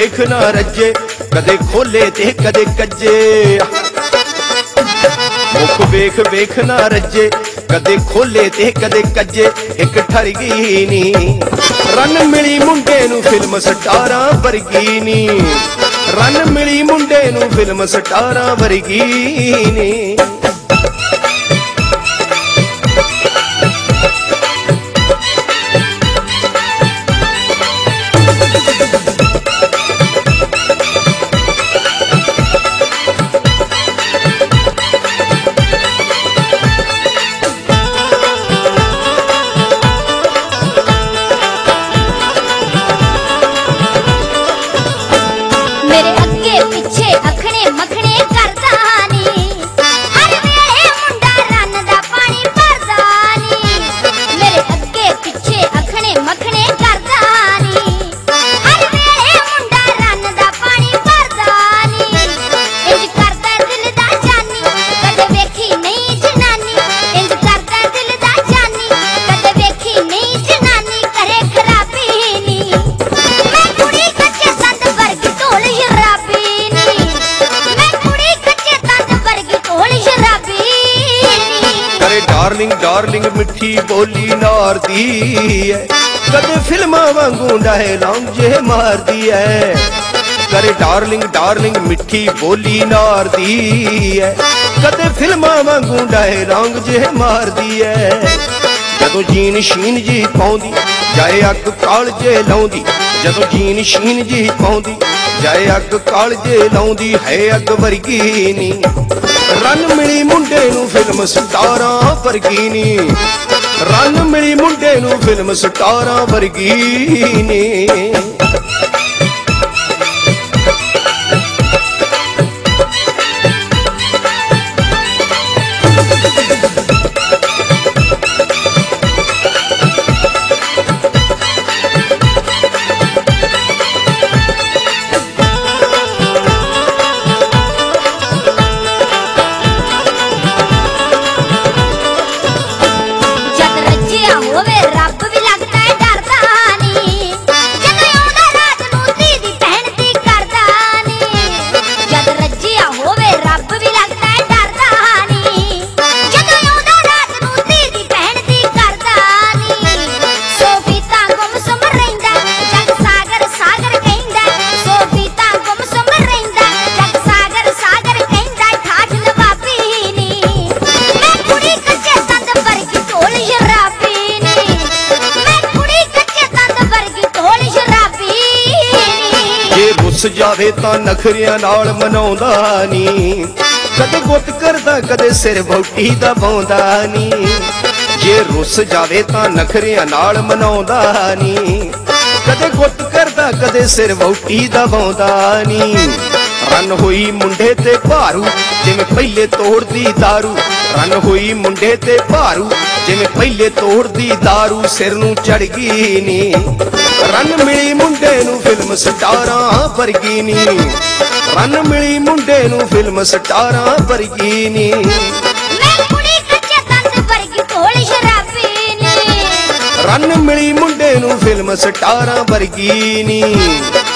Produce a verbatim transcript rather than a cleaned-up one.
वेख ना रजे कदे खोले ते कदे कज्जे मुख वेख वेख ना रजे कदे खोले ते कदे कज्जे एक ठर गई नी रन मिली मुंडे नू फिल्म स्टारां वर्गी नी रन मिली मुंडे नू फिल्म स्टारां वर्गी नी डार्लिंग डार्लिंग मिठी बोली नार दी है कदे फिल्मा वांगू डायलॉग जे मार दी है करे डार्लिंग डार्लिंग मिठी बोली नार दी है कदे फिल्मा वांगू डायलॉग जे मार दी है जदों जीन शीन जी पाउंदी जाए अग काल जे लाउंदी जदों जीन शीन जी पाउंदी जाए अग काल जे लाउंदी है अग वर्गी नी रन मिली मुंडे नू फिल्म स्टारां वर्गी नी रन मिली मुंडे नू फिल्म स्टारां वर्गी नी रुस जावे तां नखरियां नाल मनाउंदा नी कदे गुੱਤ करदा कदे सिर वहुटी दा पाउंदा नी जे रुस जावे तां नखरियां नाल मनाउंदा नी कदे गुੱਤ करदा कदे सिर वहुटी दा पाउंदा नी रन होई मुंडे ते भारू जिवें पहले तोड़दी दारू रन होई मुंडे ते भारू जिवें पहले तोड़दी दारू सिर नूं चढ़ गई नी रन मिली मुंडे नू फिल्म स्टारां वर्गी नी रन मिली मुंडे नू फिल्म स्टारां वर्गी नी रन मिली मुंडे नू फिल्म स्टारां वर्गी नी।